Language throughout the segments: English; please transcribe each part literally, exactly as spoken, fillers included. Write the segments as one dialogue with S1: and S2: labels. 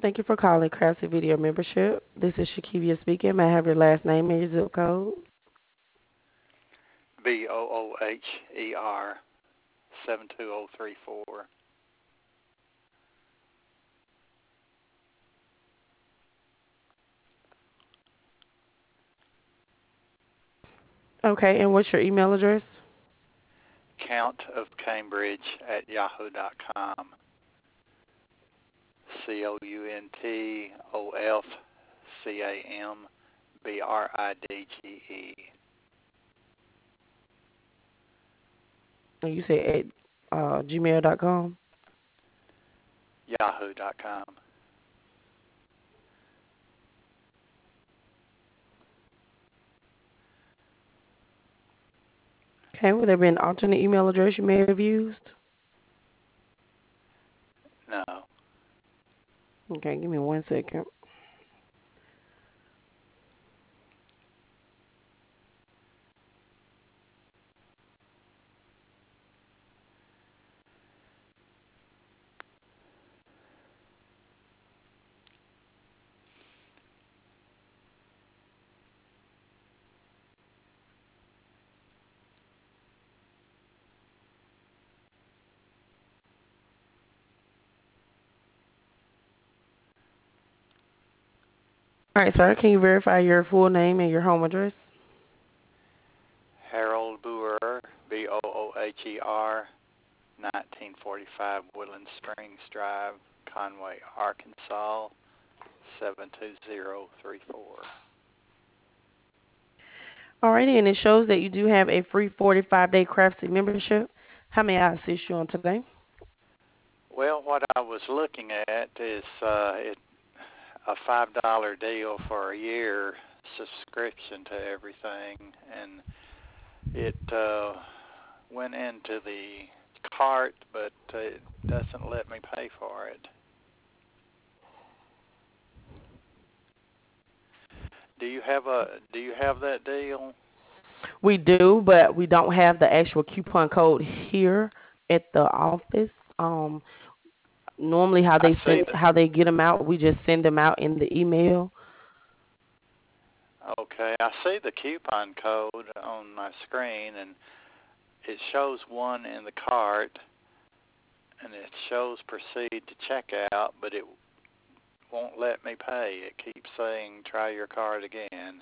S1: Thank you for calling Craftsy Video Membership. This is Shakivia speaking. May I have your last name and your zip code?
S2: B O O H E R seven two zero three four.
S1: Okay, and what's your email address?
S2: Count of Cambridge at yahoo dot com. C O U N T O F C A M B R I D G E.
S1: And you say at uh, gmail dot com.
S2: yahoo dot com.
S1: Okay, would there be an alternate email address you may have used?
S2: No.
S1: Okay, give me one second. All right, sir, can you verify your full name and your home address?
S2: Harold Boer, B O O H E R, nineteen forty-five Woodland Springs Drive, Conway, Arkansas, seven two zero three four.
S1: Alrighty, and it shows that you do have a free forty-five day Craftsy membership. How may I assist you on today?
S2: Well, what I was looking at is uh, it, a five dollar deal for a year subscription to everything, and it uh, went into the cart, but uh, it doesn't let me pay for it. Do you have a Do you have that deal?
S1: We do, but we don't have the actual coupon code here at the office. Um, normally, how
S2: I
S1: they
S2: see
S1: send,
S2: the
S1: how they get them out, we just send them out in the email.
S2: Okay, I see the coupon code on my screen, and it shows one in the cart, and it shows proceed to checkout, but it won't let me pay. It keeps saying try your card again.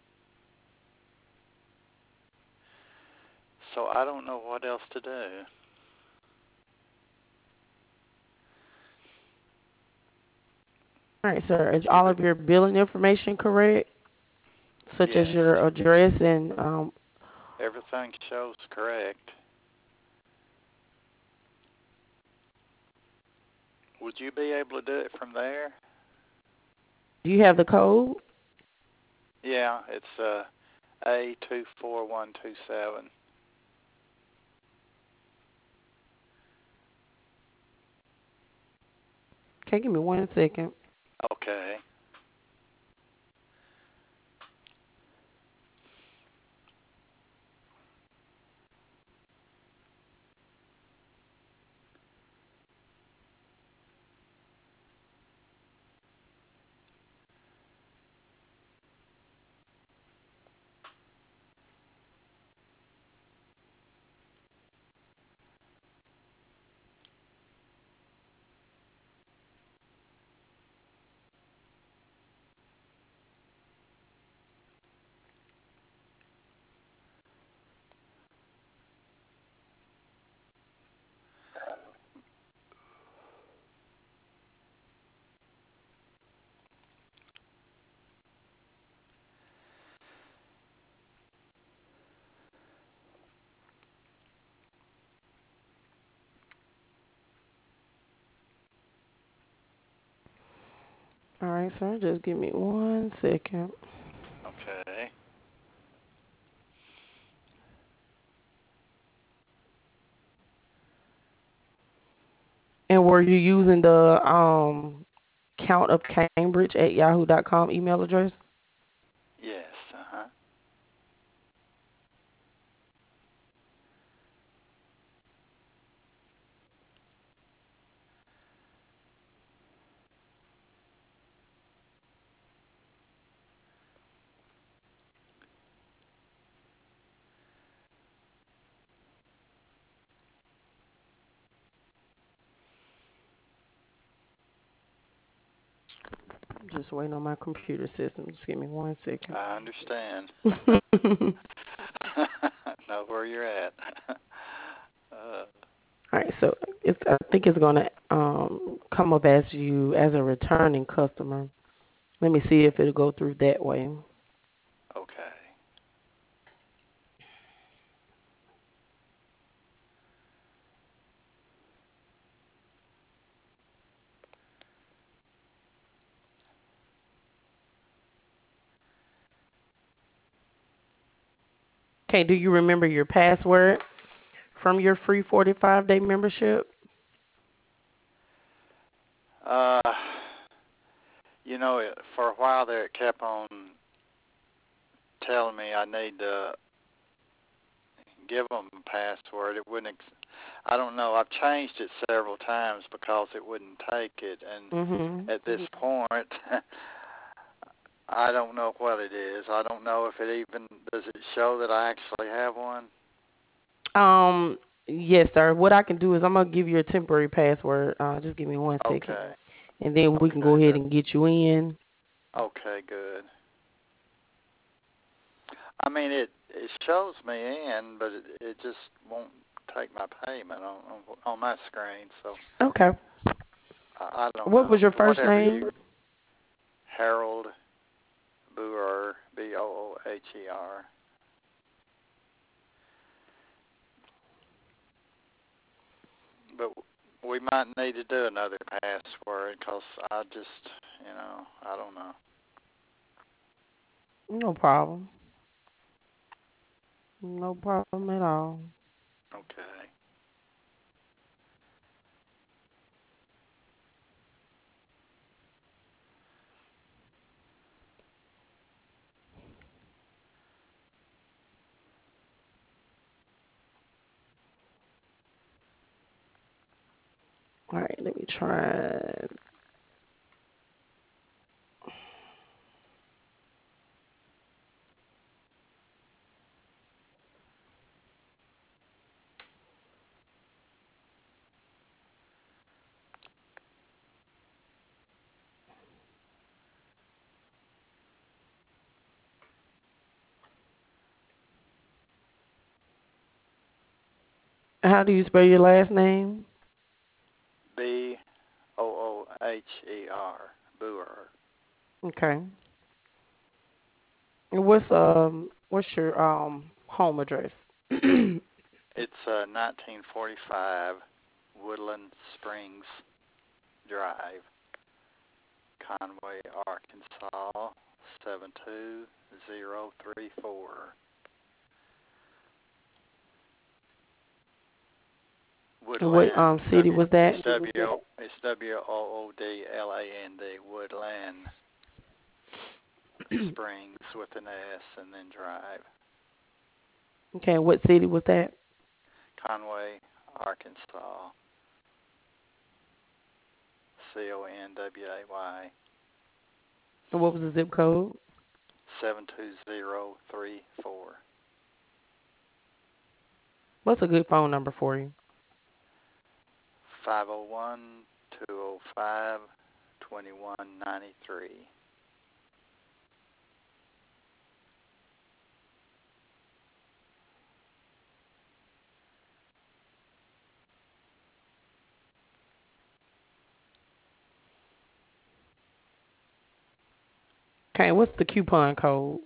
S2: So I don't know what else to do.
S1: All right, sir. Is
S2: You
S1: all of your billing information correct, such as
S2: Yes,
S1: your address and um?
S2: everything shows correct. Would you be able to do it from there?
S1: Do you have the code?
S2: Yeah, it's uh, A two four one two seven.
S1: Okay, give me one second.
S2: Okay.
S1: All right, sir. Just give me one second.
S2: Okay.
S1: And were you using the um count of Cambridge at yahoo dot com email address?
S2: Yes. Uh huh.
S1: just waiting on my computer system. Just give me one second.
S2: I understand. Know where you're at. uh,
S1: All right, so it's I think it's gonna um come up as you as a returning customer. Let me see if it'll go through that way.
S2: okay.
S1: Okay, do you remember your password from your free forty-five day membership?
S2: Uh, you know, it, for a while there, it kept on telling me I need to give them a password. It wouldn't. Ex- I don't know. I've changed it several times because it wouldn't take it, and
S1: Mhm.
S2: at this point, I don't know what it is. I don't know if it even does it show that I actually have one.
S1: Um, yes, sir. What I can do is I'm gonna give you a temporary password. Uh, just give me one second,
S2: Okay.
S1: and then we can go
S2: Okay.
S1: ahead
S2: That.
S1: and get you in.
S2: Okay. Good. I mean, it it shows me in, but it it just won't take my payment on on, on my screen. So
S1: Okay.
S2: I, I don't
S1: What
S2: know.
S1: was your first
S2: Whatever
S1: name?
S2: you, Harold Booher, B O O H E R. But we might need to do another password because I just, you know, I don't know.
S1: No problem. No problem at all.
S2: Okay.
S1: All right, let me try. How do you spell your last name?
S2: B O O H E R. Booher.
S1: Okay. And what's um what's your um home address?
S2: It's uh, nineteen forty-five Woodland Springs Drive, Conway, Arkansas, seven two zero three four.
S1: And what
S2: Woodland.
S1: um city
S2: W.
S1: was
S2: It's
S1: that?
S2: W. O. It's W O O D L A N D. Woodland Springs with an S and then Drive.
S1: Okay, and what city was that?
S2: Conway, Arkansas. C O N W A Y.
S1: And what was the zip code?
S2: Seven two zero three four.
S1: What's a good phone number for you?
S2: Five oh one two oh five twenty one ninety three.
S1: Okay, what's the coupon code?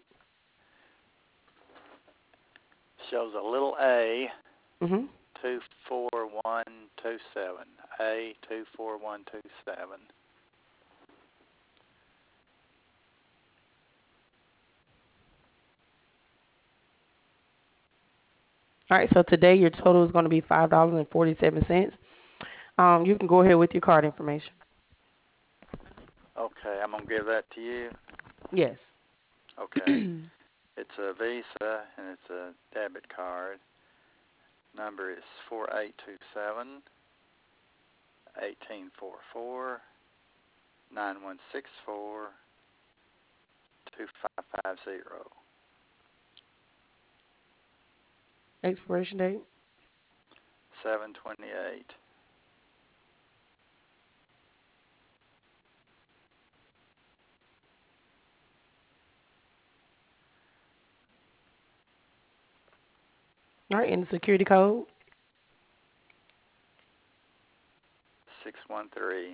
S2: Shows a little A
S1: Mhm.
S2: two four one two seven. A two four one two seven.
S1: All right, so today your total is going to be five dollars and forty seven cents. Um, you can go ahead with your card information.
S2: Okay, I'm gonna give that to you.
S1: Yes.
S2: Okay. It's a Visa and it's a debit card. Number is four eight two seven eighteen four four nine one six four two five five zero.
S1: Expiration date.
S2: seven twenty-eight.
S1: All right, and the security code.
S2: six one three.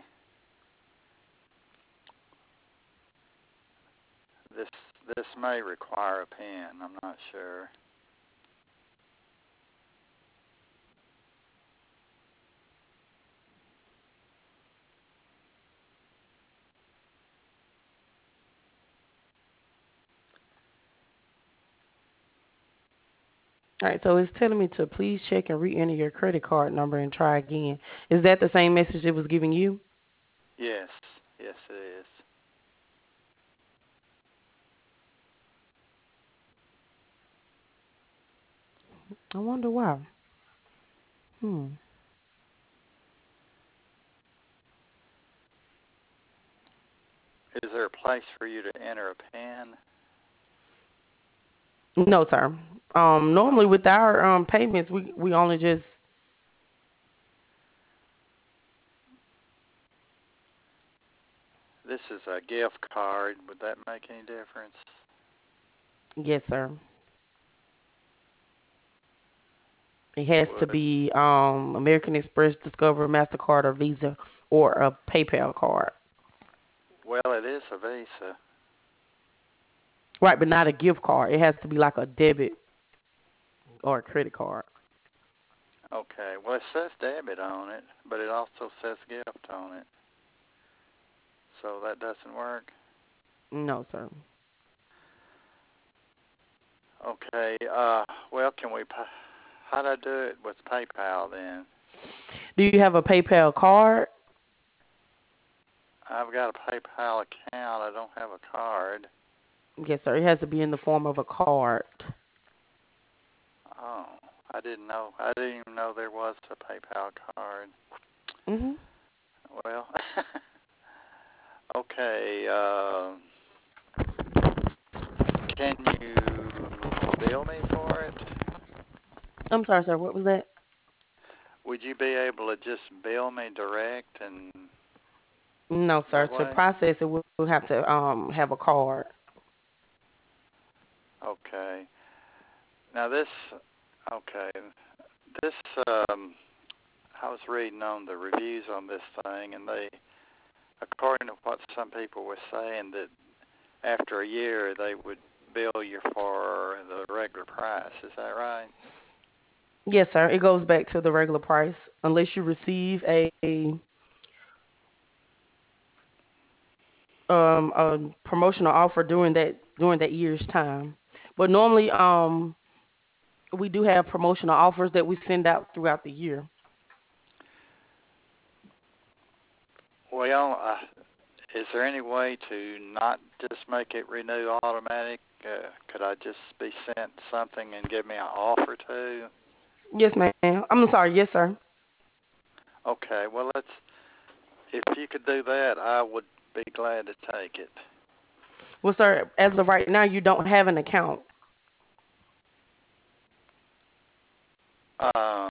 S2: This this may require a pen. I'm not sure.
S1: All right, so it's telling me to please check and re-enter your credit card number and try again. Is that the same message it was giving you?
S2: Yes, yes it is.
S1: I wonder why. Hmm.
S2: Is there a place for you to enter a pin?
S1: No, sir. Um,
S2: Oh,
S1: normally with our um payments, we we only just
S2: this is a gift card. Would that make any difference?
S1: yes, sir. It has to
S2: Would.
S1: be um American Express, Discover, Mastercard, or Visa, or a PayPal card.
S2: Well, it is a Visa.
S1: Right, but not a gift card. It has to be like a debit or a credit card.
S2: Okay. Well, it says debit on it, but it also says gift on it. So that doesn't work.
S1: No, sir.
S2: Okay. Uh. Well, can we? How do I do it with PayPal then?
S1: Do you have a PayPal card?
S2: I've got a PayPal account. I don't have a card.
S1: Yes, sir. It has to be in the form of a card.
S2: Oh, I didn't know. I didn't even know there was a PayPal card.
S1: Mhm.
S2: Well, okay. Uh, can you bill me for it?
S1: I'm sorry, sir. What was that?
S2: Would you be able to just bill me direct and
S1: No, sir.
S2: that
S1: To
S2: way?
S1: process it, we'll have to um have a card.
S2: Okay. Now this. Okay. This. Um, I was reading on the reviews on this thing, and they, according to what some people were saying, that after a year they would bill you for the regular price. Is that right?
S1: Yes, sir. It goes back to the regular price unless you receive a um a promotional offer during that during that year's time. But normally um we do have promotional offers that we send out throughout the year.
S2: Well, uh, is there any way to not just make it renew automatic? Uh, could I just be sent something and give me an offer too?
S1: Yes, ma'am. I'm sorry. Yes, sir.
S2: Okay, well let's. If you could do that, I would be glad to take it.
S1: Well, sir, as of right now, you don't have an account.
S2: Uh,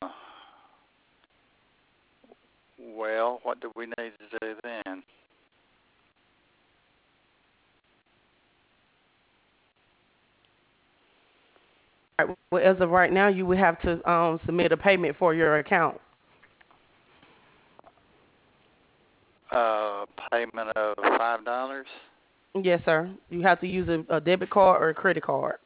S2: well, what do we need to do then?
S1: Right, well, as of right now, you would have to um submit a payment for your account.
S2: Uh, payment of five dollars.
S1: Yes, sir. You have to use a, a debit card or a credit card.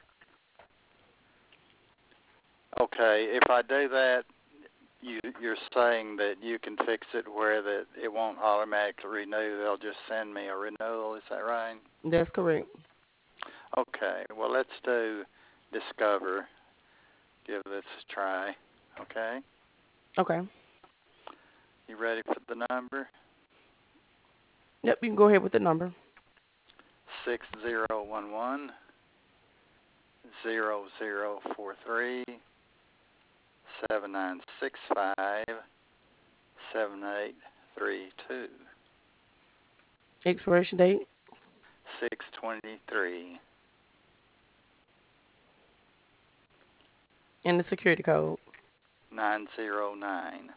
S2: Okay, if I do that, you, you're saying that you can fix it where that it won't automatically renew. They'll just send me a renewal. Is that right?
S1: That's correct.
S2: Okay. Well, let's do Discover. Give this a try. Okay.
S1: Okay.
S2: You ready for the number?
S1: Yep, you can go ahead with the number.
S2: Six zero one one zero zero four three seven nine six five seven eight three two
S1: Expiration date
S2: six twenty three
S1: and the security code.
S2: nine zero nine.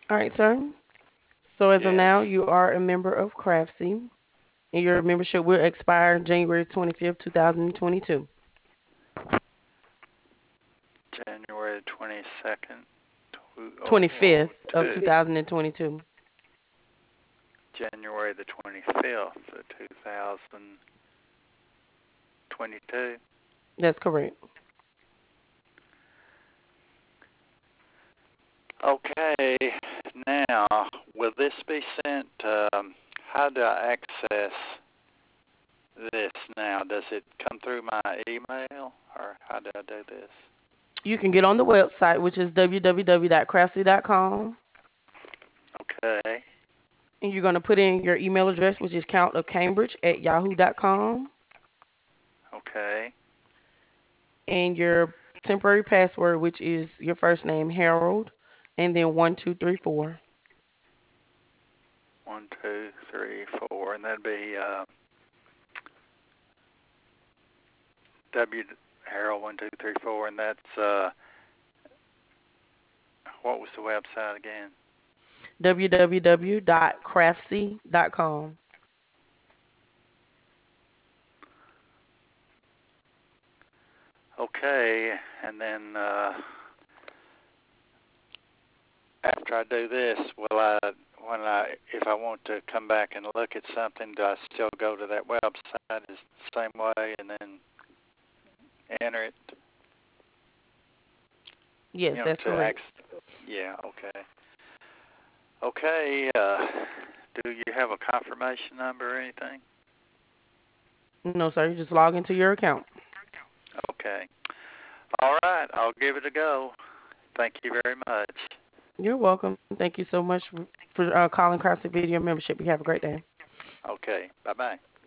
S1: All right, sir. So as of
S2: Yes.
S1: now, you are a member of Craftsy, and your membership will expire January twenty-fifth, two thousand twenty-two.
S2: January twenty-second,
S1: twenty-fifth of
S2: two.
S1: two thousand twenty-two.
S2: January the twenty-fifth of two thousand twenty-two.
S1: That's correct.
S2: Okay, now, will this be sent, um, how do I access this now? Does it come through my email, or how do I do this?
S1: You can get on the website, which is w w w dot craftsy dot com,
S2: Okay,
S1: and you're going to put in your email address, which is countofcambridge at yahoo dot com,
S2: okay,
S1: and your temporary password, which is your first name, Harold, and then one, two, three, four.
S2: one, two, three, four, and that'd be uh, W Harold one, two, three, four, and that's, uh, what was the website again?
S1: w w w dot craftsy dot com.
S2: Okay, and then uh, after I do this, will I, when I, if I want to come back and look at something, do I still go to that website the same way and then enter it?
S1: Yes,
S2: You know,
S1: that's
S2: to
S1: correct.
S2: access. Yeah. Okay. Okay. Uh, do you have a confirmation number or anything?
S1: No, sir, you just log into your account.
S2: Okay. All right. I'll give it a go. Thank you very much.
S1: You're welcome. Thank you so much for, for uh, calling Craftsy Video Membership. You have a great day.
S2: Okay. Bye bye.